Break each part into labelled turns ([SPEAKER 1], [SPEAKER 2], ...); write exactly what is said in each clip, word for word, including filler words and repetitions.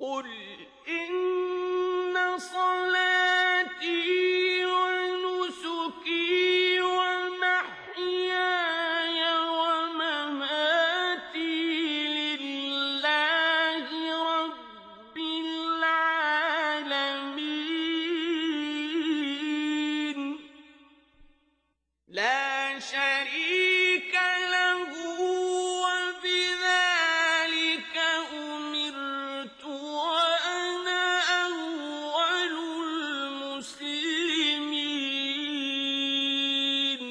[SPEAKER 1] قل إن صلاتي ونسكي ومحياي ومماتي لله رب العالمين لا شريك له وبذلك أمرت وأنا أول المسلمين.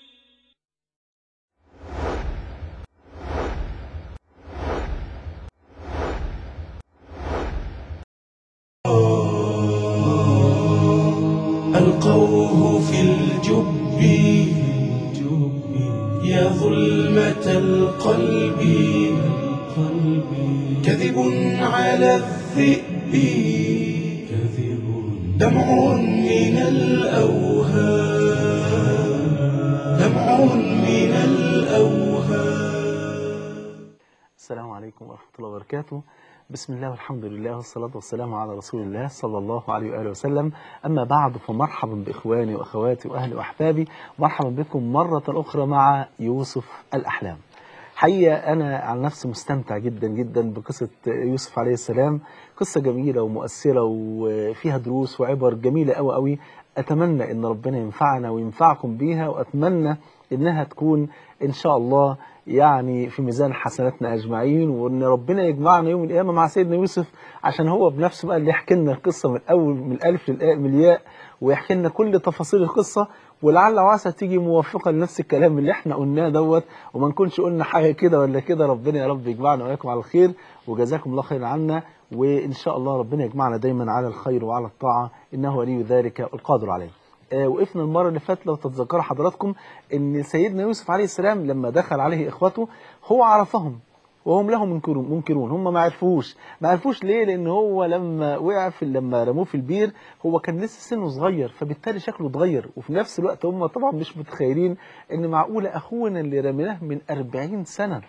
[SPEAKER 2] ألقوه في الجب يا ظلمة القلب، كذب على الذئب، دمع من الأوهام، دمع من الأوهام.
[SPEAKER 3] السلام عليكم ورحمة الله وبركاته. بسم الله والحمد لله والصلاة والسلام على رسول الله صلى الله عليه وآله وسلم. أما بعد، فمرحبا بإخواني وأخواتي وأهلي وأحبابي، مرحبا بكم مرة أخرى مع يوسف الأحلام. حقيقة أنا عن نفسي مستمتع جدا جدا بقصة يوسف عليه السلام، قصة جميلة ومؤثرة وفيها دروس وعبر جميلة أوي أوي. أتمنى أن ربنا ينفعنا وينفعكم بيها، وأتمنى أنها تكون إن شاء الله يعني في ميزان حسناتنا أجمعين، وأن ربنا يجمعنا يوم القيامة مع سيدنا يوسف، عشان هو بنفسه بقى اللي يحكي لنا القصة من أول من الألف للآ- من الياء، ويحكي لنا كل تفاصيل القصة. ولعل وعسى تيجي موافقة لنفس الكلام اللي احنا قلناه دوت، وما نكونش قلنا حاجة كده ولا كده. ربنا يا رب يجمعنا وإياكم على الخير، وجزاكم الله خير عنا، وإن شاء الله ربنا يجمعنا دايما على الخير وعلى الطاعة، إنه ولي ذلك القادر عليه. آه، وقفنا المرة اللي فاتت لو تتذكروا حضراتكم ان سيدنا يوسف عليه السلام لما دخل عليه اخوته هو عرفهم وهم له منكرون منكرون هم ما عرفوش ما عرفوش ليه؟ لان هو لما وقع في لما رموه في البير هو كان لسه سنه صغير، فبالتالي شكله اتغير. وفي نفس الوقت هم طبعا مش متخيلين ان معقوله اخونا اللي رميناه من أربعين سنة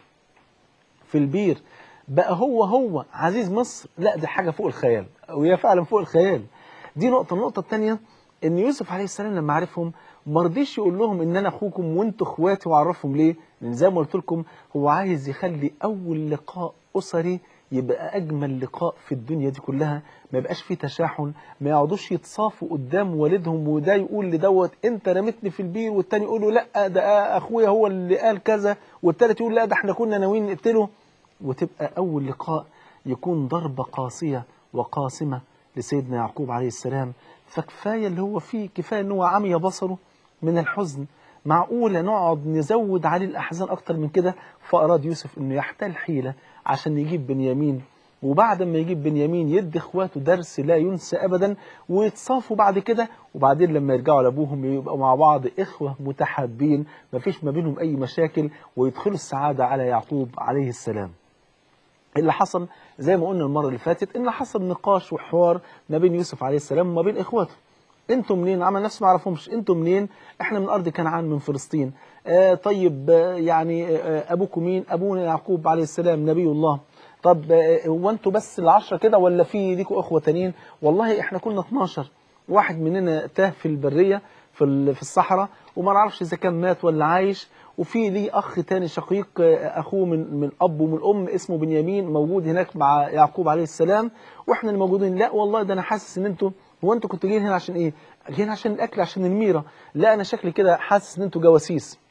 [SPEAKER 3] في البير بقى هو هو عزيز مصر. لا، دي حاجة فوق الخيال، وهي فعلا فوق الخيال. دي نقطة. النقطة الثانية ان يوسف عليه السلام لما عرفهم ما رضيش يقول لهم ان انا اخوكم وانتوا اخواتي، وعرفهم ليه؟ لان زي ما قلت لكم هو عايز يخلي اول لقاء اسري يبقى اجمل لقاء في الدنيا دي كلها، ما يبقاش فيه تشاحن، ما يقعدوش يتصافوا قدام والدهم، وده يقول لدوت انت رميتني في البير، والتاني يقول له لا ده اخويا هو اللي قال كذا، والتالت يقول لا ده احنا كنا ناويين نقتله. وتبقى أول لقاء يكون ضربة قاسية وقاسمة لسيدنا يعقوب عليه السلام. فكفاية اللي هو فيه، كفاية أنه عمي بصره من الحزن. معقولة نقعد نزود عليه الأحزان أكتر من كده؟ فأراد يوسف أنه يحتال حيلة عشان يجيب بنيامين، وبعد ما يجيب بنيامين يدي إخواته درس لا ينسى أبدا، ويتصافوا بعد كده، وبعدين لما يرجعوا لأبوهم يبقوا مع بعض إخوة متحابين مفيش ما بينهم أي مشاكل، ويدخلوا السعادة على يعقوب عليه السلام. اللي حصل زي ما قلنا المرة اللي فاتت ان حصل نقاش وحوار ما بين يوسف عليه السلام وما بين اخواته. انتوا منين؟ عمل نفسه ما يعرفهمش. انتوا منين؟ احنا من ارض كنعان، من فلسطين. آه طيب آه يعني آه ابوكم مين؟ ابونا يعقوب عليه السلام نبي الله. طب آه هو انتوا بس العشرة كده ولا في ليكوا اخوة تانيين؟ والله احنا كنا اتناشر، واحد مننا تاه في البرية في في الصحراء وما نعرفش اذا كان مات ولا عايش، وفي ليه اخ تاني شقيق اخوه من من اب ومن ام اسمه بنيامين موجود هناك مع يعقوب عليه السلام، واحنا اللي موجودين. لا والله ده انا حاسس ان انتوا، هو انتوا كنتوا جايين هنا عشان ايه؟ جايين عشان الاكل، عشان الميره. لا انا شكلي كده حاسس ان انتوا جواسيس.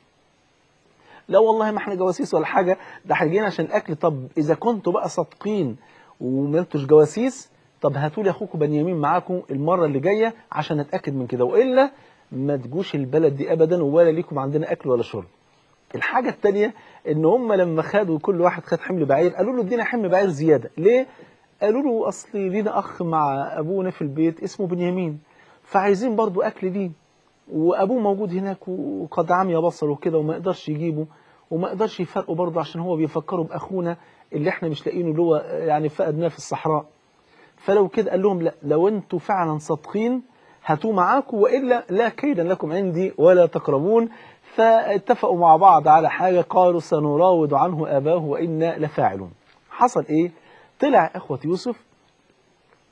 [SPEAKER 3] لا والله ما احنا جواسيس ولا حاجه، ده احنا جايين عشان الاكل. طب اذا كنتوا بقى صادقين وما انتوش جواسيس، طب هاتوا لي اخوكم بنيامين معاكم المره اللي جايه عشان اتاكد من كده، والا ما تجوش البلد دي ابدا، ولا ليكم عندنا اكل ولا شرب. الحاجة التانية ان هم لما خدوا كل واحد خد حمل بعير، قالوا له ادينا حمل بعير زيادة. ليه؟ قالوا له اصل لينا اخ مع ابونا في البيت اسمه بنيامين، فعايزين برضو اكل ليه، وابوه موجود هناك وقد عمي بصره وكده وما يقدرش يجيبه، وما يقدرش يفرقه برضه عشان هو بيفكروا باخونا اللي احنا مش لاقيينه، اللي هو يعني فقدناه في الصحراء. فلو كده قال لهم لا، لو انتوا فعلا صادقين هاتوه معاكم، والا لا كيد لكم عندي ولا تقربون. فاتفقوا مع بعض على حاجة، قالوا سنراود عنه أباه وإنا لفاعلون. حصل إيه؟ طلع إخوة يوسف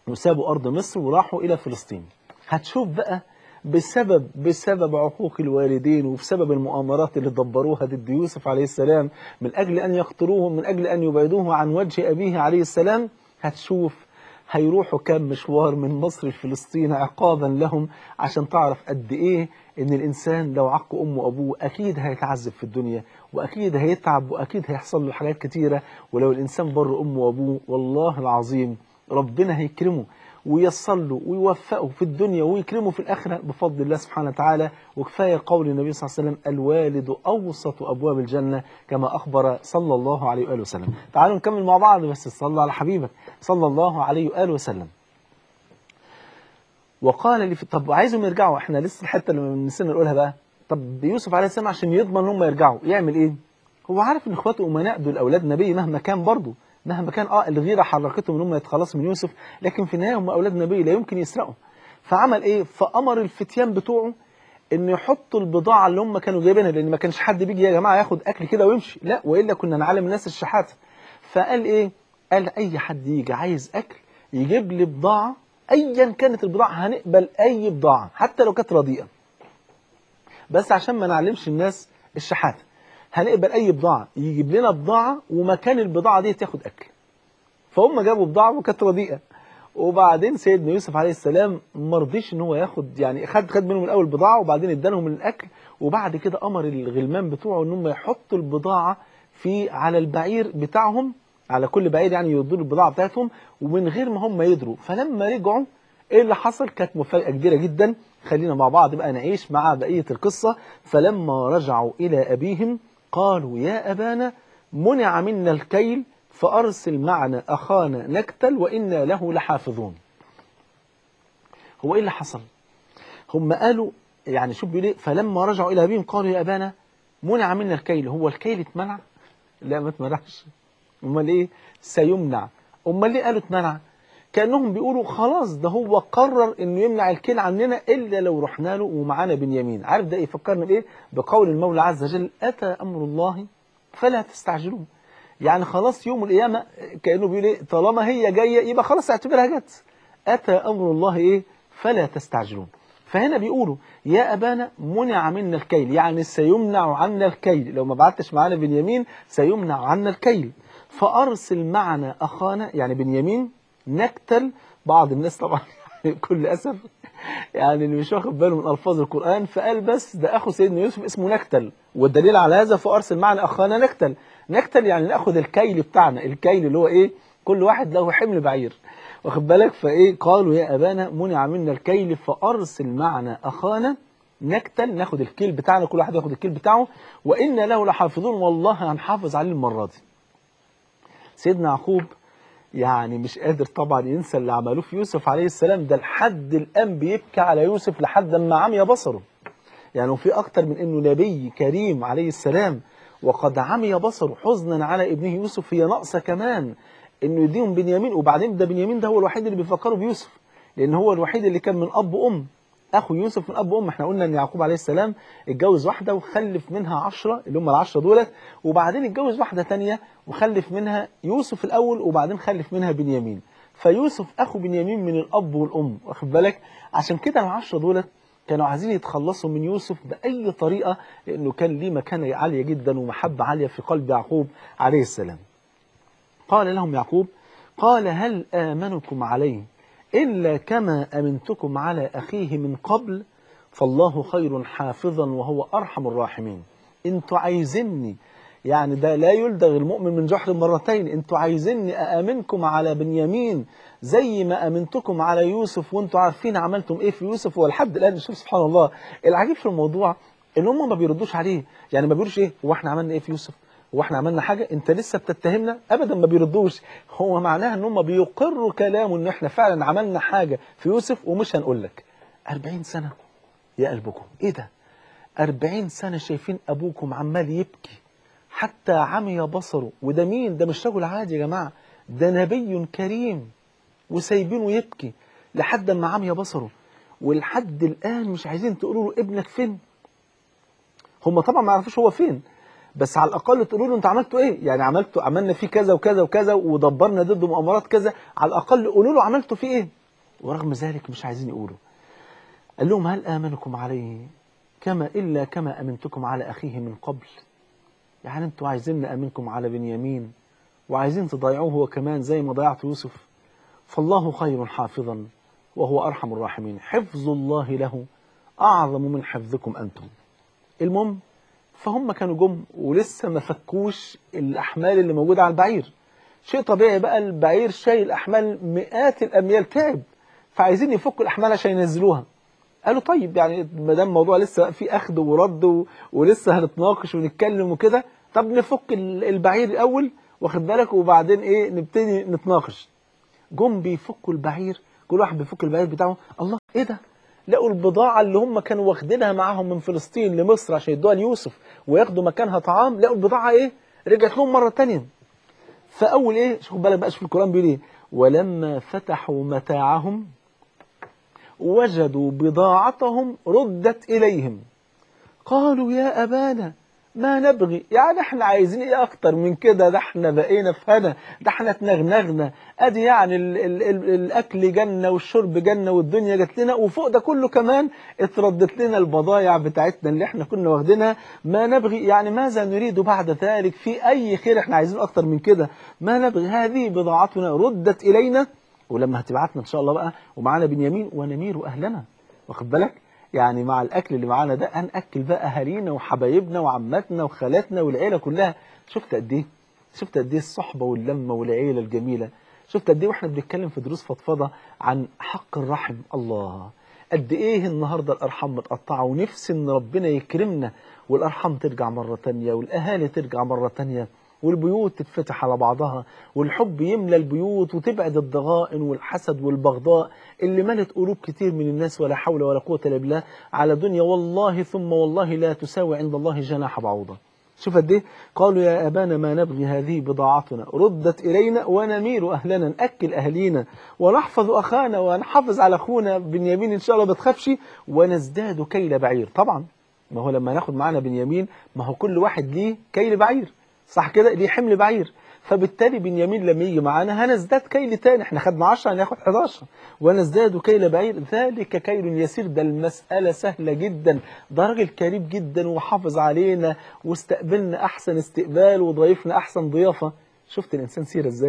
[SPEAKER 3] وسابوا أرض مصر وراحوا إلى فلسطين. هتشوف بقى بسبب بسبب عقوق الوالدين وبسبب المؤامرات اللي دبروها ضد يوسف عليه السلام من أجل أن يقتلوه، من أجل أن يبعدوه عن وجه أبيه عليه السلام، هتشوف هيروحوا كام مشوار من مصر لفلسطين عقابا لهم، عشان تعرف قد إيه إن الإنسان لو عق أمه وأبوه أكيد هيتعذب في الدنيا، وأكيد هيتعب، وأكيد هيحصل له حاجات كتيرة. ولو الإنسان بر أمه وأبوه والله العظيم ربنا هيكرمه وييسر له ويوفقه في الدنيا ويكرمه في الآخرة بفضل الله سبحانه وتعالى. وكفاية قول النبي صلى الله عليه وسلم: الوالد أوسط أبواب الجنة، كما أخبر صلى الله عليه وآله وسلم. تعالوا نكمل مع بعض، بس صلى على حبيبك صلى الله عليه وآله وسلم. وقال لي في... طب عايزهم يرجعوا، احنا لسه الحتة اللي نسينا نقولها بقى. طب يوسف عليه السلام عشان يضمن ان هم يرجعوا يعمل ايه؟ هو عارف ان اخواته امناء دول اولاد نبي مهما كان، برضه مهما كان اه الغيره حركتهم ان هم يتخلصوا من يوسف، لكن في النهايه هم اولاد نبي لا يمكن يسرقوا. فعمل ايه؟ فامر الفتيان بتوعه ان يحطوا البضاعه اللي هم كانوا جايبينها، لان ما كانش حد بيجي يا جماعه ياخد اكل كده ويمشي، لا والا كنا نعلم الناس الشحاته. فقال ايه؟ قال اي حد يجي عايز اكل يجيب لي بضاعه، ايا كانت البضاعه هنقبل اي بضاعه حتى لو كانت رديئه، بس عشان ما نعلمش الناس الشحاته هنقبل اي بضاعه، يجيب لنا بضاعه ومكان البضاعه دي تاخد اكل. فهم جابوا بضاعه وكانت رديئه، وبعدين سيدنا يوسف عليه السلام ما رضيش ان هو ياخد، يعني خد خد منهم الاول بضاعه وبعدين ادالهم من الاكل، وبعد كده امر الغلمان بتوعه ان هم يحطوا البضاعه في على البعير بتاعهم، على كل بعير يعني يردوا البضاعه بتاعتهم ومن غير ما هم يدروا. فلما رجعوا ايه اللي حصل؟ كانت مفاجاه كبيره جدا. خلينا مع بعض بقى نعيش مع بقيه القصه. فلما رجعوا الى ابيهم قالوا يا ابانا منع منا الكيل فأرسل معنا أخانا نكتل وإنا له لحافظون. هو إيه اللي حصل؟ هم قالوا يعني شوف بيقول إيه؟ فلما رجعوا إلى أبيهم قالوا يا أبانا منع منا الكيل. هو الكيل اتمنع؟ لا ما اتمنعش. أمال إيه؟ سيمنع. أمال ليه قالوا اتمنع؟ كأنهم بيقولوا خلاص ده هو قرر إنه يمنع الكيل عننا إلا لو رحنا له ومعانا بنيامين. عارف ده إيه؟ فكرنا بإيه؟ بقول المولى عز وجل: أتى أمر الله فلا تستعجلوه. يعني خلاص يوم القيامة كأنه بيقول إيه؟ طالما هي جاية يبقى خلاص اعتبرها جت. أتى أمر الله إيه؟ فلا تستعجلون. فهنا بيقولوا يا أبانا منع منا الكيل، يعني سيمنع عنا الكيل، لو ما بعتش معانا بنيامين سيمنع عنا الكيل. فأرسل معنا أخانا يعني بنيامين نكتل. بعض الناس طبعا بكل أسف يعني اللي مش واخد باله من ألفاظ القرآن فقال بس ده أخو سيدنا يوسف اسمه نكتل، والدليل على هذا فأرسل معنا أخانا نكتل. نكتل يعني ناخد الكيل بتاعنا، الكيل اللي هو ايه؟ كل واحد له حمل بعير، واخد بالك؟ فايه؟ قالوا يا ابانا منع منا الكيل فارسل معنا اخانا نكتل، ناخد الكيل بتاعنا، كل واحد ياخد الكيل بتاعه، وانا له لحافظون، والله هنحافظ عليه المره دي. سيدنا يعقوب يعني مش قادر طبعا ينسى اللي عملوه في يوسف عليه السلام ده، لحد الان بيبكي على يوسف لحد ما عمي بصره. يعني وفي اكتر من انه نبي كريم عليه السلام وقد عمي بصره حزنا على ابنه يوسف، هي ناقصه كمان انه يديهم بنيامين. وبعدين ده بنيامين ده هو الوحيد اللي بيفكروا بيوسف، لان هو الوحيد اللي كان من اب وام. اخو يوسف من اب وام. احنا قلنا ان يعقوب عليه السلام اتجوز واحده وخلف منها عشرة اللي هم العشرة دولت، وبعدين اتجوز واحده ثانيه وخلف منها يوسف الاول وبعدين خلف منها بنيامين. فيوسف اخو بنيامين من الاب والام، واخد بالك؟ عشان كده العشرة دولت كانوا عايزين يتخلصوا من يوسف بأي طريقة، لأنه كان ليه مكانة عالية جدا ومحبة عالية في قلب يعقوب عليه السلام. قال لهم يعقوب: قال هل آمنكم عليه إلا كما أمنتكم على أخيه من قبل فالله خير حافظا وهو أرحم الراحمين. انتوا عايزيني، يعني ده لا يلدغ المؤمن من جحر مرتين، انتوا عايزيني أأمنكم على بنيامين زي ما أمنتكم على يوسف، وانتوا عارفين عملتم ايه في يوسف. ولحد الآن شوف سبحان الله العجيب في الموضوع ان هم ما بيردوش عليه، يعني ما بيقولوش ايه هو احنا عملنا ايه في يوسف، هو احنا عملنا حاجة انت لسه بتتهمنا، ابدا ما بيردوش. هو معناها ان هم بيقروا كلامه ان احنا فعلا عملنا حاجة في يوسف ومش هنقول لك. أربعين سنة يا قلبكم ايه ده؟ أربعين سنة شايفين ابوكم عمال يبكي حتى عمي بصره، وده مين؟ ده مش رجل عادي يا جماعة، ده نبي كريم، وسايبينه يبكي لحد ما عمي بصره، ولحد الآن مش عايزين تقولوا له ابنك فين. هم طبعا ما يعرفوش هو فين، بس على الأقل تقولوا له انتوا عملتوا ايه، يعني عملتوا عملنا فيه كذا وكذا وكذا ودبرنا ضده مؤامرات كذا، على الأقل قولوا له عملتوا فيه ايه. ورغم ذلك مش عايزين يقولوا. قال لهم هل آمنكم عليه كما إلا كما أمنتكم على أخيه من قبل؟ يعني أنتوا عايزين نأمنكم على بنيامين وعايزين تضيعوه هو كمان زي ما ضيعت يوسف؟ فالله خير حافظا وهو أرحم الراحمين، حفظ الله له أعظم من حفظكم أنتم. المهم فهم كانوا جم ولسه ما فكوش الأحمال اللي موجودة على البعير. شيء طبيعي بقى، البعير شايل أحمال مئات الأميال تعب، فعايزين يفكوا الأحمال عشان ينزلوها. قالوا طيب يعني ما دام الموضوع لسه في أخذ ورد و... ولسه هنتناقش ونتكلم وكده، طب نفك البعير الأول واخد بالك وبعدين إيه نبتدي نتناقش. جم بيفكوا البعير، كل واحد بيفك البعير بتاعه. الله إيه ده؟ لقوا البضاعة اللي هم كانوا واخدينها معاهم من فلسطين لمصر عشان يدوها ليوسف وياخدوا مكانها طعام، لقوا البضاعة إيه؟ رجعت لهم مرة تانية. فأول إيه؟ شوفوا بالك بقى، شوف القرآن بيقول إيه؟ ولما فتحوا متاعهم وجدوا بضاعتهم ردت إليهم قالوا يا أبانا ما نبغي. يعني احنا عايزين ايه اكتر من كده؟ ده احنا بقينا في هنا، ده احنا اتنغنغنا، ادي يعني ال ال ال الاكل جنة والشرب جنة والدنيا جت لنا، وفوق ده كله كمان اتردت لنا البضايع بتاعتنا اللي احنا كنا واخدينها. ما نبغي يعني ماذا نريد بعد ذلك؟ في اي خير احنا عايزين اكتر من كده؟ ما نبغي هذه بضاعتنا ردت الينا، ولما هتبعتنا ان شاء الله بقى ومعانا بنيامين ونمير اهلنا، واخد بالك؟ يعني مع الأكل اللي معانا ده هنأكل بقى أهالينا وحبايبنا وعماتنا وخالاتنا والعيلة كلها. شفت قد إيه؟ شفت قد إيه الصحبة واللمة والعيلة الجميلة؟ شفت قد إيه وإحنا بنتكلم في دروس فضفضة عن حق الرحم؟ الله، قد إيه النهاردة الأرحام متقطعة، ونفسي إن ربنا يكرمنا والأرحام ترجع مرة تانية والأهالي ترجع مرة تانية والبيوت تتفتح على بعضها والحب يملى البيوت وتبعد الضغائن والحسد والبغضاء اللي ملت قلوب كتير من الناس. ولا حول ولا قوة إلا بالله على دنيا والله ثم والله لا تساوي عند الله جناح بعوضة. شوف قد ايه؟ قالوا يا أبانا ما نبغي هذه بضاعتنا ردت إلينا ونمير أهلنا، نأكل أهلينا ونحفظ أخانا ونحافظ على أخونا بنيامين إن شاء الله ما تخافش، ونزداد كيل بعير. طبعا ما هو لما ناخد معنا بنيامين ما هو كل واحد ليه كيل بعير، صح كده؟ ليه حمل بعير، فبالتالي بنيامين لما يجي معانا هنزداد كيل تاني، احنا خدنا عشرة هناخد حداشر، ونزداد كيل بعير ذلك كيل يسير. ده المسألة سهلة جدا، ده راجل كريم جدا وحافظ علينا واستقبلنا أحسن استقبال وضيفنا أحسن ضيافة. شفت الإنسان سيرة ازاي؟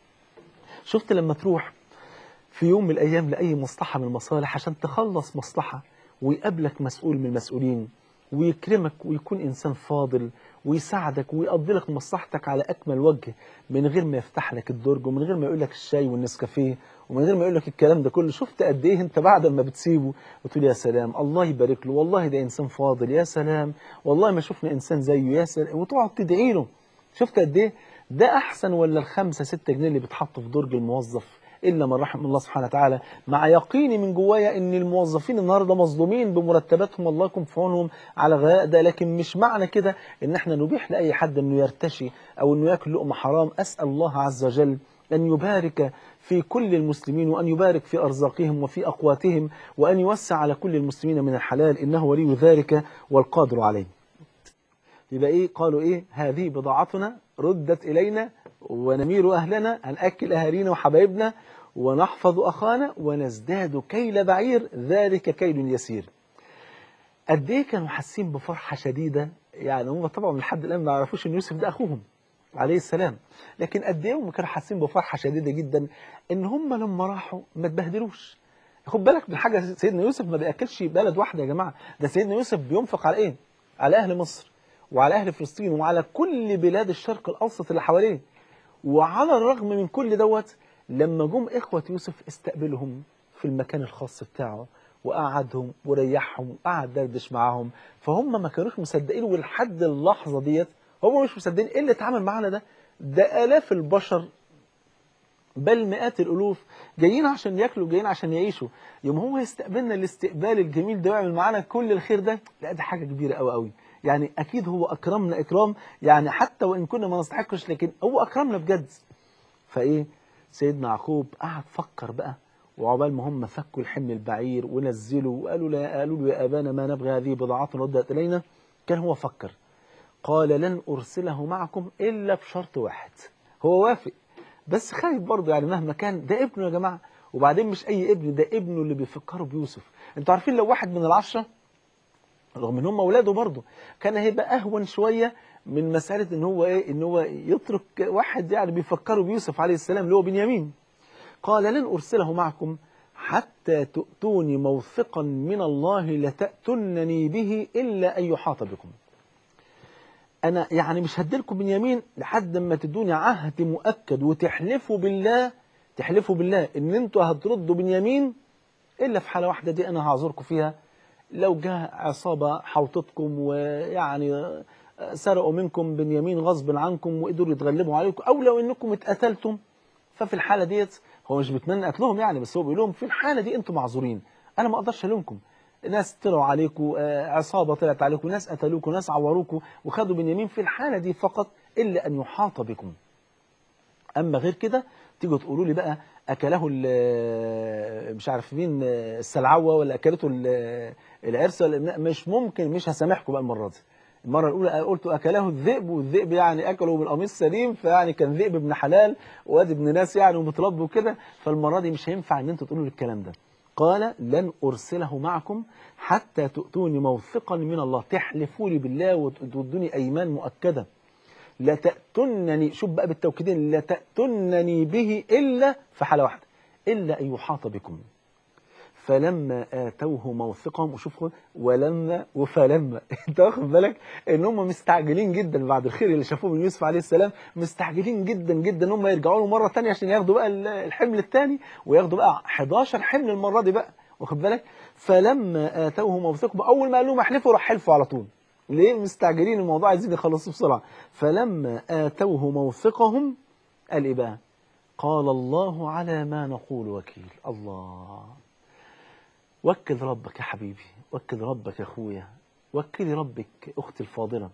[SPEAKER 3] شفت لما تروح في يوم من الأيام لأي مصلحة من المصالح عشان تخلص مصلحة ويقابلك مسؤول من المسؤولين ويكرمك ويكون إنسان فاضل ويساعدك ويقضي لك مصلحتك على أكمل وجه من غير ما يفتح لك الدرج ومن غير ما يقول لك الشاي والنسكافيه ومن غير ما يقول لك الكلام ده كله. شفت قد إيه أنت بعد ما بتسيبه وتقول يا سلام الله يبارك له، والله ده إنسان فاضل، يا سلام والله ما شفنا إنسان زيه، يا سلام، وتقعد تدعي له. شفت قد إيه؟ ده أحسن ولا الخمسة ستة جنيه اللي بيتحطوا في درج الموظف؟ إلا من رحم الله سبحانه وتعالى، مع يقيني من جوايا إن الموظفين النهاردة مظلومين بمرتباتهم، الله يكون في عونهم على غلاء ده، لكن مش معنى كده إن احنا نبيح لأي حد إنه يرتشي أو إنه يأكل لقمة حرام. أسأل الله عز وجل أن يبارك في كل المسلمين وأن يبارك في أرزاقهم وفي أقواتهم وأن يوسع على كل المسلمين من الحلال، إنه ولي ذلك والقادر عليه. يبقى إيه؟ قالوا إيه؟ هذه بضاعتنا ردت إلينا ونمير أهلنا، هنأكل أهالينا وحبايبنا ونحفظ أخانا ونزداد كيل بعير ذلك كيل يسير. قد إيه كانوا حاسين بفرحة شديدة؟ يعني هم طبعا لحد الآن ما يعرفوش إن يوسف ده أخوهم عليه السلام، لكن قد إيه هم كانوا حاسين بفرحة شديدة جدا إن هم لما راحوا ما تبهدلوش. خد بالك من حاجة، سيدنا يوسف ما بيأكلش بلد واحدة يا جماعة، ده سيدنا يوسف بينفق على إيه؟ على أهل مصر وعلى أهل فلسطين وعلى كل بلاد الشرق الأوسط اللي حواليه. وعلى الرغم من كل دوت لما جم إخوة يوسف استقبلهم في المكان الخاص بتاعه وقعدهم وريحهم وقعد دردش معاهم، فهم ما كانوش مصدقين، ولحد اللحظة ديت هم مش مصدقين ايه اللي اتعامل معانا ده. ده آلاف البشر بل مئات الألوف جايين عشان ياكلوا، جايين عشان يعيشوا، يوم هو يستقبلنا الاستقبال الجميل ده ويعمل معانا كل الخير ده، لا ده حاجة كبيرة قوي قوي. يعني أكيد هو أكرمنا إكرام، يعني حتى وإن كنا ما نستحقش لكن هو أكرمنا بجد. فإيه سيدنا يعقوب قعد فكر بقى، وعقبال ما هم فكوا الحمل البعير ونزلوا وقالوا لا قالوا له يا أبانا ما نبغي هذه بضاعتنا ردت إلينا، كان هو فكر قال لن أرسله معكم إلا بشرط واحد. هو وافق بس خايف برضه، يعني مهما كان ده ابنه يا جماعة، وبعدين مش اي ابن، ده ابنه اللي بيفكروا بيوسف. انتوا عارفين لو واحد من العشرة رغم ان هم اولاده برضه كان هيبقى اهون شويه من مساله ان هو ايه، ان هو يترك واحد يعني بيفكروا بيوسف عليه السلام اللي هو بنيامين. قال لن ارسله معكم حتى تؤتوني موثقا من الله لتأتونني به الا ان يحاط بكم. انا يعني مش هديلكم بنيامين لحد ما تدوني عهد مؤكد وتحلفوا بالله، تحلفوا بالله ان انتوا هتردوا بنيامين الا في حاله واحده دي انا هعذركم فيها، لو جاء عصابة حوطتكم ويعني سرقوا منكم بنيامين غصب عنكم وقدروا يتغلبوا عليكم، أو لو إنكم اتقتلتم، ففي الحالة ديت هو مش بيتمنى قتلهم يعني، بس هو بيقول لهم في الحالة دي أنتم معذورين، أنا ما أقدرش ألومكم. ناس طلعوا عليكم، عصابة طلعت عليكم، ناس قتلوكم، ناس عوروكم وخدوا بنيامين، في الحالة دي فقط إلا أن يحاط بكم. أما غير كده تيجوا تقولوا لي بقى أكله مش عارف مين السلعوة ولا أكلته العرس ولا، مش ممكن، مش هسامحكم بقى المرة دي. المرة الأولى قلت أكله الذئب، والذئب يعني أكله بالقميص سليم، فيعني كان ذئب ابن حلال وادي ابن ناس يعني ومتربي وكده، فالمرة دي مش هينفع إن أنتوا تقولوا الكلام ده. قال لن أرسله معكم حتى تؤتوني موثقا من الله، تحلفوا لي بالله وتدوني أيمان مؤكدة، لتأتنني، شوف بقى بالتوكيدين، لتأتنني به إلا في حالة واحدة، إلا أن يحاط بكم. فلما آتوه موثقهم، وشوف ولما وفلما انت واخد بالك ان هم مستعجلين جدا بعد الخير اللي شافوه من يوسف عليه السلام، مستعجلين جدا جدا ان هم يرجعوا له مره ثانيه عشان ياخدوا بقى الحمل الثاني، وياخدوا بقى حداشر حمل المره دي بقى، واخد بالك. فلما آتوه موثقهم، اول ما قال لهم احلفوا راح حلفوا على طول. ليه؟ مستعجلين الموضوع، عايزين يخلصوه بسرعه. فلما آتوه موثقهم قال ايه بقى؟ قال الله على ما نقول وكيل. الله، وكل ربك يا حبيبي، وكل ربك يا اخويا، وكلي ربك اختي الفاضله،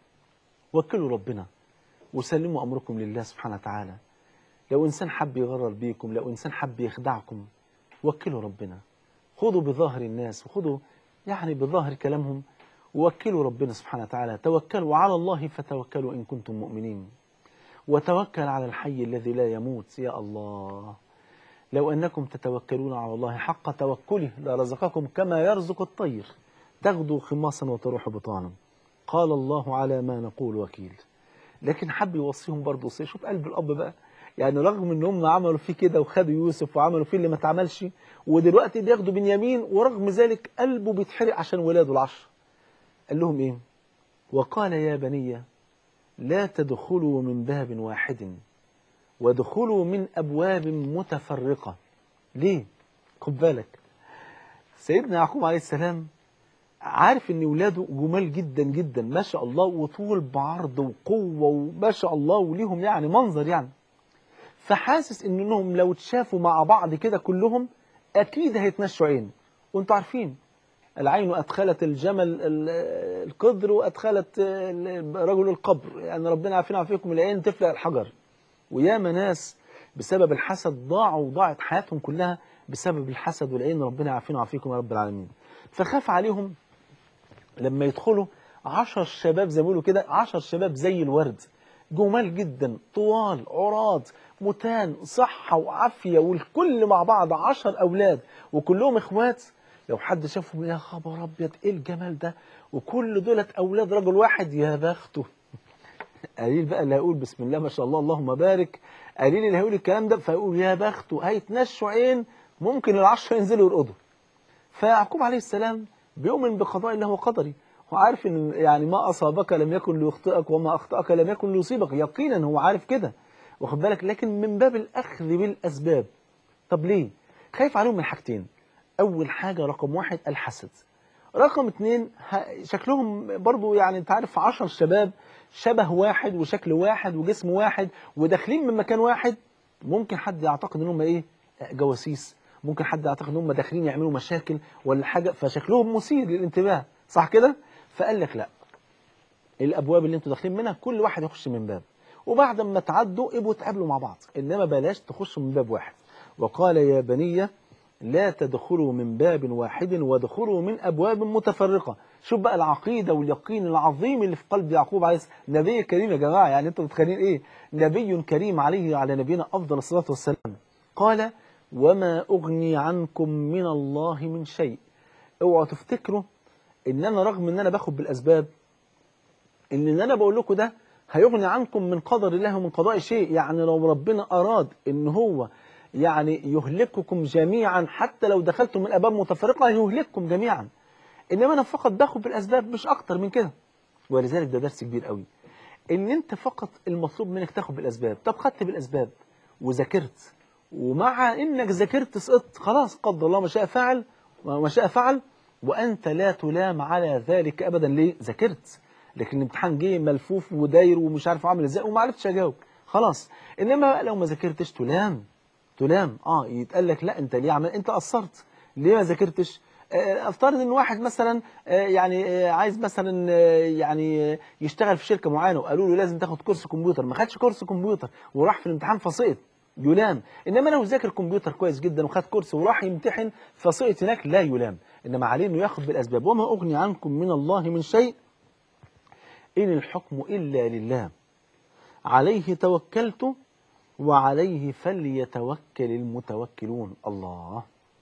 [SPEAKER 3] وكلوا ربنا وسلموا امركم لله سبحانه وتعالى. لو انسان حب يغرر بيكم، لو انسان حب يخدعكم، وكلوا ربنا، خذوا بظاهر الناس وخذوا يعني بظاهر كلامهم، ووكلوا ربنا سبحانه وتعالى. توكلوا على الله فتوكلوا ان كنتم مؤمنين، وتوكل على الحي الذي لا يموت. يا الله، لو أنكم تتوكلون على الله حق توكله لرزقكم كما يرزق الطير تغدو خماصا وتروح بطانا. قال الله على ما نقول وكيل. لكن حب يوصيهم برضه وصيه، شوف قلب الأب بقى، يعني رغم ان هم عملوا فيه كده وخدوا يوسف وعملوا فيه اللي ما اتعملش، ودلوقتي بياخدوا بنيامين، ورغم ذلك قلبه بيتحرق عشان ولاده العشر. قال لهم ايه؟ وقال يا بني لا تدخلوا من باب واحد وادخلوا من أبواب متفرقة. ليه؟ خد بالك، سيدنا يعقوب عليه السلام عارف ان ولاده جمال جدا جدا ما شاء الله، وطول بعرض وقوة وما شاء الله، وليهم يعني منظر يعني، فحاسس انهم لو اتشافوا مع بعض كده كلهم اكيد هيتنشوا عين. وانتوا عارفين العين أدخلت الجمل القدر وأدخلت رجل القبر، يعني ربنا عافينا وعافيكم، العين تفلق الحجر. وياما ناس بسبب الحسد ضاعوا وضاعت حياتهم كلها بسبب الحسد والعين، ربنا عافينا وعافيكم يا رب العالمين. فخاف عليهم لما يدخلوا عشر شباب زي ما بيقولوا كده، عشر شباب زي الورد جمال جدا، طوال عراض متان صحة وعافية، والكل مع بعض عشر أولاد وكلهم إخوات. لو حد شافهم يا خبر أبيض إيه الجمال ده، وكل دولت أولاد رجل واحد، يا بخته. قليل بقى اللي هيقول بسم الله ما شاء الله اللهم بارك، قليل اللي هيقول الكلام ده فيقول يا بخته، هيتنشوا عين، ممكن العشرة ينزلوا يرقدوا. فيعقوب عليه السلام بيؤمن بقضاء الله وقدره، هو عارف ان يعني ما اصابك لم يكن ليخطئك وما اخطاك لم يكن ليصيبك، يقينا هو عارف كده، واخد بالك، لكن من باب الاخذ بالاسباب. طب ليه؟ خايف عليهم من حاجتين. اول حاجه رقم واحد الحسد، رقم اتنين شكلهم برضو يعني انت عارف عشر شباب شبه واحد وشكل واحد وجسم واحد وداخلين من مكان واحد، ممكن حد يعتقد ان هم ايه، جواسيس، ممكن حد يعتقد ان هم داخلين يعملوا مشاكل ولا حاجه، فشكلهم مثير للانتباه، صح كده؟ فقال لك لا، الابواب اللي انتوا داخلين منها كل واحد يخش من باب، وبعد ما تعدوا ابقوا تقابلوا مع بعض، انما بلاش تخشوا من باب واحد. وقال يا بني لا تدخلوا من باب واحد وادخلوا من أبواب متفرقة. شوف بقى العقيدة واليقين العظيم اللي في قلب يعقوب عليه السلام، نبي كريم يا جماعة، يعني انتوا متخيلين ايه، نبي كريم عليه على نبينا أفضل الصلاة والسلام. قال وما أغني عنكم من الله من شيء. اوعوا تفتكروا ان انا رغم ان انا باخد بالاسباب ان اللي انا بقول لكم ده هيغني عنكم من قدر الله ومن قضاء شيء. يعني لو ربنا اراد ان هو يعني يهلككم جميعا حتى لو دخلتم من ابواب متفرقه يهلككم جميعا، انما انا فقط باخد بالاسباب مش اكتر من كده. ولذلك ده درس كبير قوي، ان انت فقط المطلوب منك تاخد بالاسباب. طب خدت بالاسباب وذاكرت، ومع انك ذاكرت سقطت، خلاص قدر الله ما شاء فعل وما شاء فعل، وانت لا تلام على ذلك ابدا. ليه؟ ذاكرت، لكن الامتحان جه ملفوف وداير ومش عارف عامل ازاي وما عرفتش اجاوب، خلاص. انما لو ما ذاكرتش تلام، تلام اه يتقال لك لا انت ليه عمل، انت قصرت ليه ما ذاكرتش. افترض ان واحد مثلا يعني عايز مثلا يعني يشتغل في شركه معينه وقالوا له لازم تاخد كورس كمبيوتر، ما خدش كورس كمبيوتر وراح في الامتحان فسقط، يلام. انما لو ذاكر كمبيوتر كويس جدا وخد كورس وراح يمتحن فسقط هناك لا يلام، انما عليه انه ياخد بالاسباب. وما اغني عنكم من الله من شيء ان الحكم الا لله عليه توكلت وعليه فليتوكل المتوكلون. الله.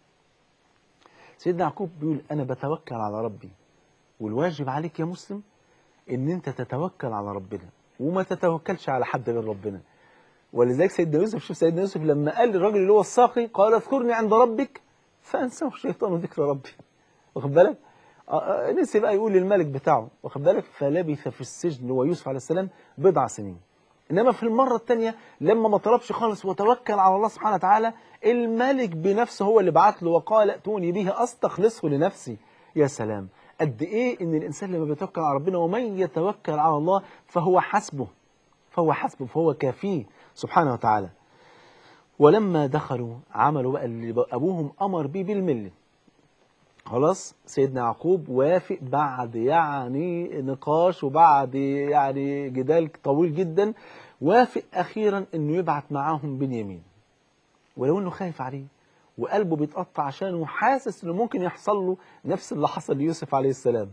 [SPEAKER 3] سيدنا يعقوب بيقول أنا بتوكل على ربي، والواجب عليك يا مسلم إن أنت تتوكل على ربنا وما تتوكلش على حد غير ربنا. ولذلك سيدنا يوسف، شوف سيدنا يوسف لما قال للراجل اللي هو الساقي قال اذكرني عند ربك فأنساه الشيطان ذكر ربي، واخد بالك؟ نسي بقى يقول للملك بتاعه، واخد بالك؟ فلبث في السجن ويوسف عليه السلام بضع سنين. إنما في المرة الثانية لما ما طلبش خالص وتوكل على الله سبحانه وتعالى، الملك بنفسه هو اللي بعت له وقال ائتوني به أستخلصه لنفسي. يا سلام، قد إيه إن الإنسان لما بيتوكل على ربنا ومن يتوكل على الله فهو حسبه، فهو حسبه فهو كافيه سبحانه وتعالى. ولما دخلوا عملوا بقى اللي أبوهم أمر به بالملة. خلاص سيدنا يعقوب وافق بعد يعني نقاش وبعد يعني جدال طويل جدا، وافق أخيرا أنه يبعت معاهم بنيامين، ولو أنه خايف عليه وقلبه بيتقطع عشانه حاسس أنه ممكن يحصل له نفس اللي حصل ليوسف عليه السلام.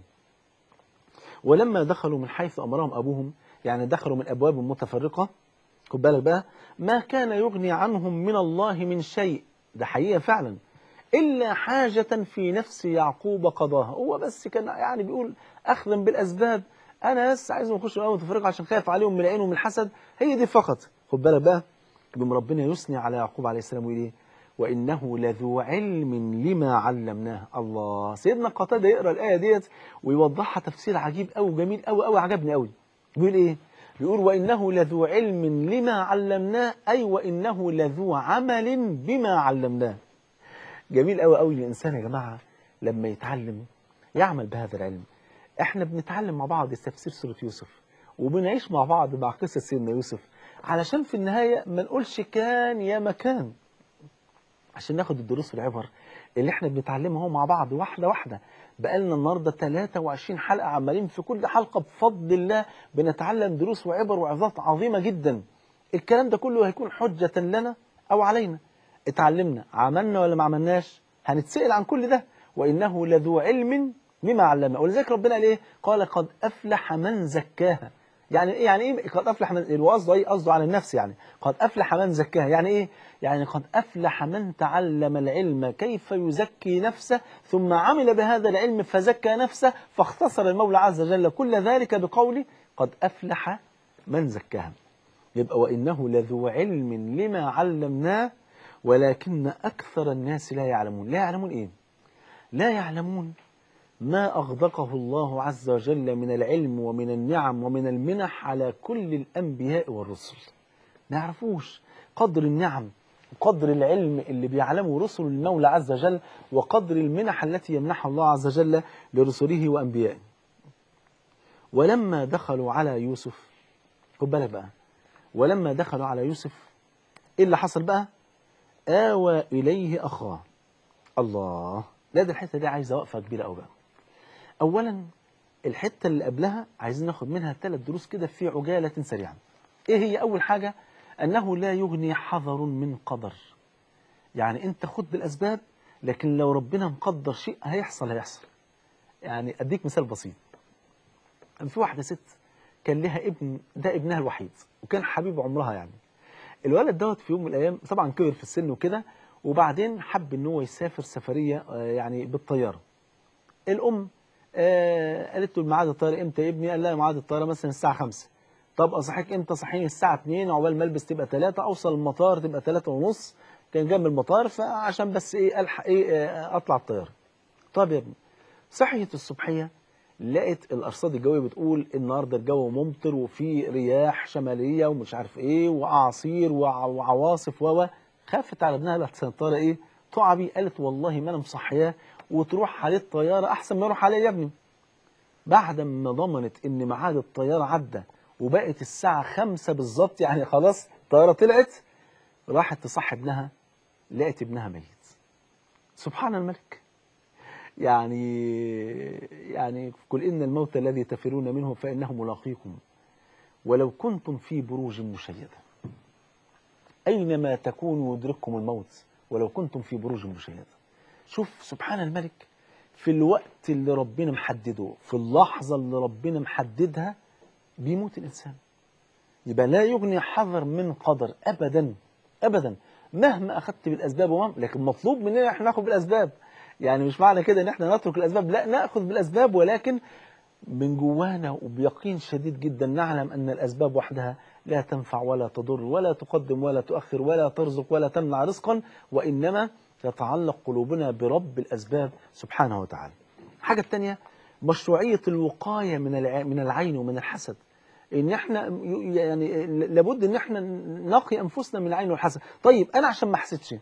[SPEAKER 3] ولما دخلوا من حيث أمرهم أبوهم، يعني دخلوا من أبواب متفرقة، خد بالك بقى، ما كان يغني عنهم من الله من شيء، ده حقيقة فعلا، إلا حاجة في نفس يعقوب قضاها. هو بس كان يعني بيقول أخذا بالأسباب، أنا بس عايزهم يخشوا الأول متفرقة عشان خايف عليهم من العين ومن الحسد، هي دي فقط. خد بالك بقى، بما ربنا يثني على يعقوب عليه السلام ويقول إيه؟ وإنه لذو علم لما علمناه. الله. سيدنا قتادة يقرأ الآية ديت ويوضحها تفسير عجيب أوي وجميل أوي أوي، عجبني أوي. بيقول إيه؟ بيقول وإنه لذو علم لما علمناه، أي وإنه لذو عمل بما علمناه. جميل قوي قوي الإنسان يا جماعة لما يتعلم يعمل بهذا العلم. احنا بنتعلم مع بعض تفسير سورة يوسف وبنعيش مع بعض مع قصة سيدنا يوسف علشان في النهاية ما نقولش كان يا مكان، عشان ناخد الدروس والعبر اللي احنا بنتعلمها مع بعض واحدة واحدة. بقالنا النهاردة ثلاثة وعشرين حلقة عمالين في كل حلقة بفضل الله بنتعلم دروس وعبر وعظات عظيمة جدا. الكلام ده كله هيكون حجة لنا أو علينا. اتعلمنا عملنا ولا ما عملناش هنتسأل عن كل ده. وإنه لذو علم مما علمنا. ولذلك ربنا قال إيه؟ قال قد أفلح من زكاها. يعني إيه؟ يعني إيه قد أفلح من؟ القصد إيه؟ قصده على النفس. يعني قد أفلح من زكاها يعني إيه؟ يعني قد أفلح من تعلم العلم كيف يزكي نفسه ثم عمل بهذا العلم فزكى نفسه، فاختصر المولى عز وجل كل ذلك بقوله قد أفلح من زكاها. يبقى وإنه لذو علم لما علمناه ولكن أكثر الناس لا يعلمون. لا يعلمون إيه؟ لا يعلمون ما أغدقه الله عز وجل من العلم ومن النعم ومن المنح على كل الأنبياء والرسل. ما يعرفوش قدر النعم وقدر العلم اللي بيعلمه رسل المولى عز وجل وقدر المنح التي يمنحها الله عز وجل لرسله وأنبيائه. ولما دخلوا على يوسف، خد بالك بقى، ولما دخلوا على يوسف إيه اللي حصل بقى؟ آوى إليه أخاه. الله. لا، ده الحتة دي عايزة وقفة كبيرة أوي بقى. أولا الحتة اللي قبلها عايزين ناخد منها ثلاث دروس كده في عجالة سريعة. إيه هي أول حاجة؟ أنه لا يغني حذر من قدر. يعني أنت خد بالأسباب، لكن لو ربنا مقدر شيء هيحصل هيحصل. يعني أديك مثال بسيط. في واحدة ست كان لها ابن، ده ابنها الوحيد وكان حبيب عمرها. يعني الولد دوت في يوم من الأيام طبعا كبر في السن وكده، وبعدين حب ان هو يسافر سفريه آه، يعني بالطياره. الام آه، قالت له ميعاد الطياره امتى يا ابني؟ قال لها ميعاد الطياره مثلا الساعه خمسة. طب اصحيك امتى؟ صحيني الساعه اتنين، عقبال ما البس تبقى تلاتة، اوصل المطار تبقى تلاتة ونص. كان جنب المطار، فعشان بس ايه الحق ايه آه، اطلع الطياره. طب يا ابني، صحيت الصبحيه لقيت الارصاد الجويه بتقول النهارده الجو ممطر وفي رياح شماليه ومش عارف ايه واعاصير وع- وعواصف و خافت على ابنها لحسن الطياره ايه تقع بيه. قالت والله ما انا مصحياه وتروح عليه الطياره احسن ما يروح عليا يا ابني. بعد ما ضمنت ان ميعاد الطياره عدى وبقت الساعه خمسة بالظبط، يعني خلاص الطياره طلعت، راحت تصحي ابنها، لقت ابنها ميت. سبحان الملك. يعني يعني قل إن الموت الذي تفرون منه فإنه ملاقيكم ولو كنتم في بروج مشيدة. أينما تكونوا يدرككم الموت ولو كنتم في بروج مشيدة. شوف سبحان الملك، في الوقت اللي ربنا محدده، في اللحظة اللي ربنا محددها بيموت الإنسان. يبقى لا يغني حذر من قدر أبدا أبدا، مهما أخذت بالأسباب ومهما، لكن مطلوب مننا احنا ناخد بالأسباب. يعني مش معنى كده ان احنا نترك الأسباب، لا، نأخذ بالأسباب، ولكن من جوانا وبيقين شديد جدا نعلم أن الأسباب وحدها لا تنفع ولا تضر ولا تقدم ولا تؤخر ولا ترزق ولا تمنع رزقا، وإنما تتعلق قلوبنا برب الأسباب سبحانه وتعالى. الحاجة الثانية مشروعية الوقاية من الع- من العين ومن الحسد. ان احنا ي- يعني لابد ان احنا نقي انفسنا من العين والحسد. طيب انا عشان ما احسدش،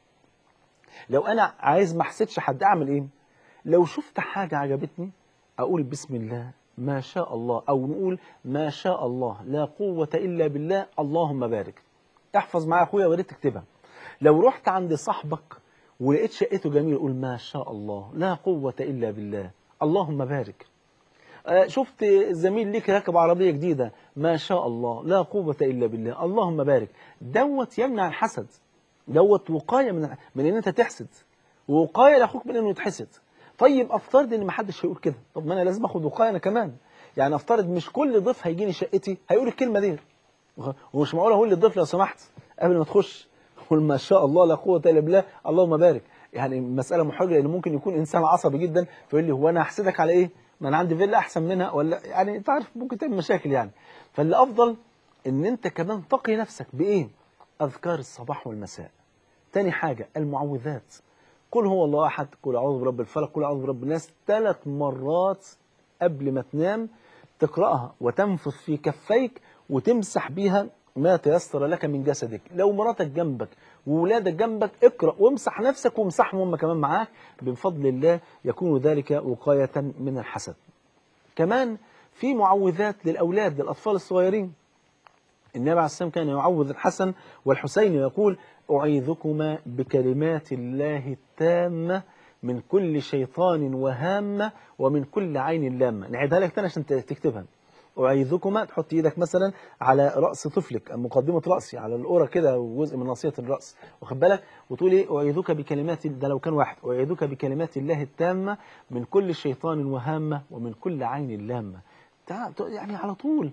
[SPEAKER 3] لو انا عايز ما احسدش حد اعمل ايه؟ لو شفت حاجة عجبتني اقول بسم الله ما شاء الله، او نقول ما شاء الله لا قوة الا بالله اللهم بارك. احفظ معايا يا اخويا وريت تكتبها. لو رحت عند صاحبك ولقيت شقته جميله قول ما شاء الله لا قوة الا بالله اللهم بارك. آه، شفت زميل ليك راكب عربية جديدة ما شاء الله لا قوة إلا بالله اللهم بارك. دوت يمنع الحسد، دوت وقاية من من ان انت تحسد، ووقاية لاخوك من انه يتحسد. طيب افترض ان ما حدش هيقول كده، طب ما انا لازم اخد وقاية انا كمان. يعني افترض مش كل ضيف هيجيني شقتي هيقول الكلمة دي، ومش معقول اقول للضيف لو سمحت قبل ما تخش قول ما شاء الله لا قوة إلا بالله اللهم بارك. يعني مسألة محرجة، لأن ممكن يكون إنسان عصبي جدا فيقول لي هو أنا هحسدك على إيه؟ ما أنا عندي فيلا أحسن منها، ولا يعني أنت عارف ممكن تعمل مشاكل يعني. فاللي أفضل إن أنت كمان تقي نفسك بإيه؟ أذكار الصباح والمساء. تاني حاجة المعوذات. قل هو الله أحد، قل أعوذ برب الفلق، قل أعوذ برب الناس، ثلاث مرات قبل ما تنام تقرأها وتنفث في كفيك وتمسح بيها ما تيسر لك من جسدك. لو مراتك جنبك وولادك جنبك اقرأ وامسح نفسك وامسحهم هم كمان معاك، بفضل الله يكون ذلك وقاية من الحسد. كمان في معوذات للأولاد للأطفال الصغيرين. النبي عليه السلام كان يعوذ الحسن والحسين ويقول أعيذكما بكلمات الله التامة من كل شيطان وهامة ومن كل عين لامة. نعيدها لك تاني عشان تكتبها. أعيذكما، تحط إيدك مثلا على رأس طفلك، مقدمة رأسي على القرى كده وجزء من ناصية الرأس، واخد بالك، وتقول إيه أعيذك بكلمات، ده لو كان واحد، أعيذك بكلمات الله التامة من كل شيطان وهامة ومن كل عين لامة. يعني على طول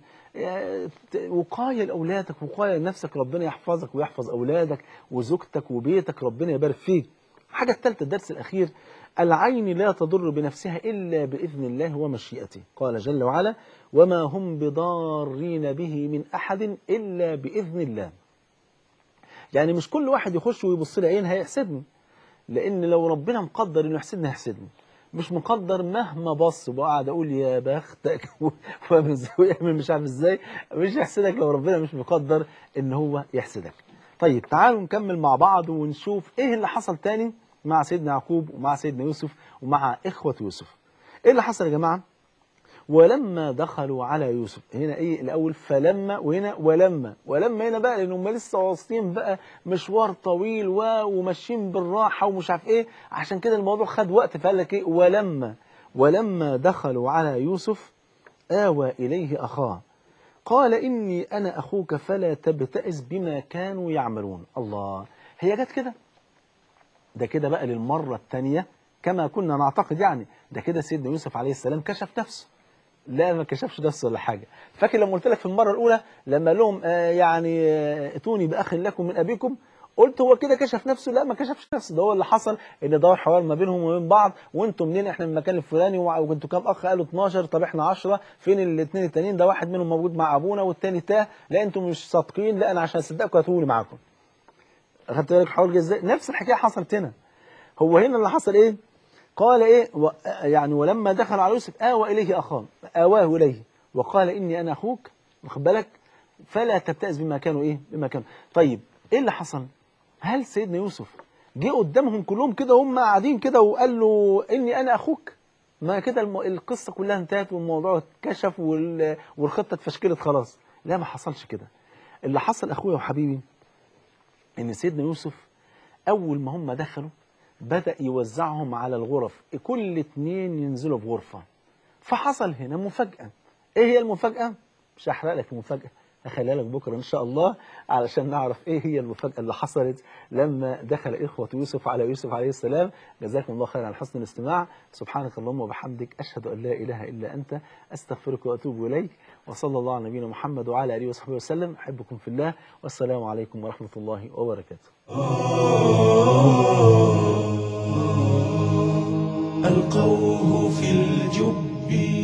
[SPEAKER 3] وقاية لأولادك، وقاية لنفسك، ربنا يحفظك ويحفظ أولادك وزوجتك وبيتك، ربنا يبارك فيك. الحاجة الثالثة الدرس الأخير، العين لا تضر بنفسها إلا بإذن الله ومشيئته. قال جل وعلا وما هم بضارين به من أحد إلا بإذن الله. يعني مش كل واحد يخش ويبص لي عين هيحسدني، لأن لو ربنا مقدر إنه يحسدني هيحسدني، مش مقدر مهما بص وقعد اقول يا بختك ويعمل مش عارف ازاي، مش يحسدك لو ربنا مش مقدر ان هو يحسدك. طيب تعالوا نكمل مع بعض ونشوف ايه اللي حصل تاني مع سيدنا يعقوب ومع سيدنا يوسف ومع اخوة يوسف. ايه اللي حصل يا جماعة؟ ولما دخلوا على يوسف، هنا ايه الاول فلما، وهنا ولما. ولما هنا بقى لان هم لسه واصلين بقى مشوار طويل وماشيين بالراحه ومش عارف ايه، عشان كده الموضوع خد وقت، فقال لك ايه ولما. ولما دخلوا على يوسف آوى اليه اخاه قال اني انا اخوك فلا تبتئس بما كانوا يعملون. الله، هي جت كده؟ ده كده بقى للمره الثانيه كما كنا نعتقد. يعني ده كده سيدنا يوسف عليه السلام كشف نفسه. لا ما كشفش نفسه ولا حاجة. فاكر لما قلت لك في المرة الأولى لما لهم آه يعني آه اتوني بأخ لكم من أبيكم، قلت هو كده كشف نفسه؟ لا، ما كشفش نفسه، ده هو اللي حصل ان دار حوار ما بينهم وبين بعض، وانتم منين؟ احنا من المكان الفلاني، وانتوا كام اخ؟ قالوا اتناشر. طب احنا عشرة، فين الاثنين التانيين؟ ده واحد منهم موجود مع ابونا والتاني تاه. لا انتم مش صادقين، لا انا عشان اصدقكم هاتولي معاكم. اخدت بالك الحوار جه ازاي؟ نفس الحكايه حصلت هنا. هو هنا اللي حصل ايه؟ قال ايه و... يعني ولما دخل على يوسف آوى اليه اخاه، آواه اليه وقال اني انا اخوك، واخد بالك، فلا تبتئس بما كانوا ايه بما كانوا. طيب ايه اللي حصل؟ هل سيدنا يوسف جه قدامهم كلهم كده وهم قاعدين كده وقال له اني انا اخوك؟ ما كده الم... القصه كلها انتهت والموضوع اتكشف وال... والخطه اتفشكلت خلاص. لا، ما حصلش كده. اللي حصل اخويا وحبيبي ان سيدنا يوسف اول ما هم دخلوا بدأ يوزعهم على الغرف، كل اتنين ينزلوا في غرفة. فحصل هنا مفاجأة. ايه هي المفاجأة؟ مش هحرق لك المفاجأة، هخليها لك بكرة ان شاء الله علشان نعرف ايه هي المفاجأة اللي حصلت لما دخل اخوة يوسف على يوسف عليه السلام. جزاكم الله خيرا على حسن الاستماع. سبحانك اللهم وبحمدك، اشهد ان لا اله الا انت، استغفرك واتوب اليك. وصلى الله على نبينا محمد وعلى اله وصحبه وسلم. احبكم في الله، والسلام عليكم ورحمة الله وبركاته.
[SPEAKER 2] ألقوه في الجب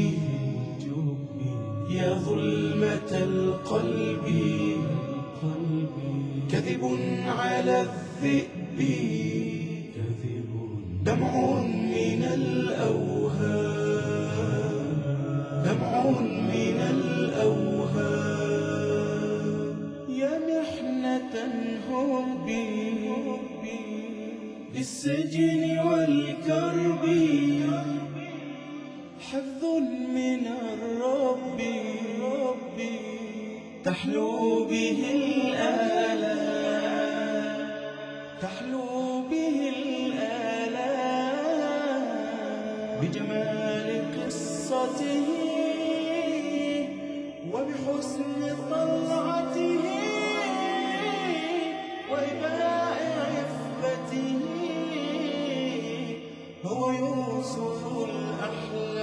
[SPEAKER 2] يا ظلمة القلب، كذب على الذئب، دمع من الأوهام، دمع من الأوهام. يا محنة هربي للسجن والكرب، حظ من الرب تحلو به الآلام، تحلو به الآلام بجمال قصته وبحسن طلعته وإباء عفته. هو يوسف الأحلام.